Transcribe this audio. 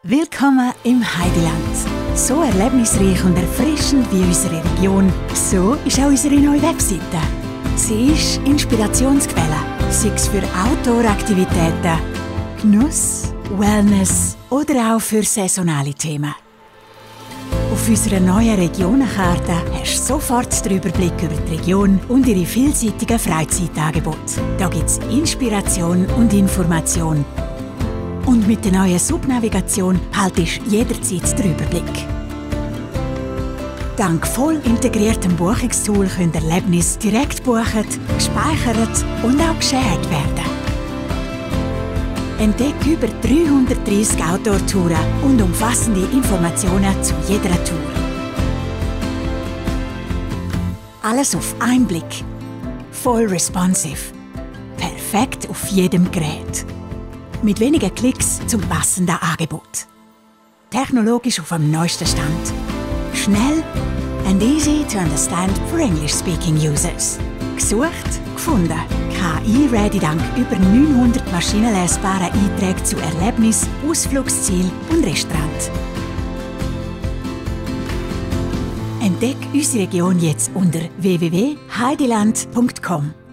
Willkommen im Heideland. So erlebnisreich und erfrischend wie unsere Region, so ist auch unsere neue Webseite. Sie ist Inspirationsquelle, sei es für Outdoor-Aktivitäten, Genuss, Wellness oder auch für saisonale Themen. Auf unserer neuen Regionenkarte hast du sofort den Überblick über die Region und ihre vielseitigen Freizeitangebote. Da gibt es Inspiration und Information. Und mit der neuen Subnavigation haltest du jederzeit den Überblick. Dank voll integriertem Buchungstool können Erlebnisse direkt gebucht, gespeichert und auch geshared werden. Entdecke über 330 Outdoor-Touren und umfassende Informationen zu jeder Tour. Alles auf einen Blick. Voll responsive. Perfekt auf jedem Gerät. Mit wenigen Klicks zum passenden Angebot. Technologisch auf dem neuesten Stand. Schnell and easy to understand for English-speaking users. Gesucht, gefunden. KI-ready dank über 900 maschinenlesbaren Einträgen zu Erlebnis, Ausflugsziel und Restaurant. Entdecke unsere Region jetzt unter www.heideland.com.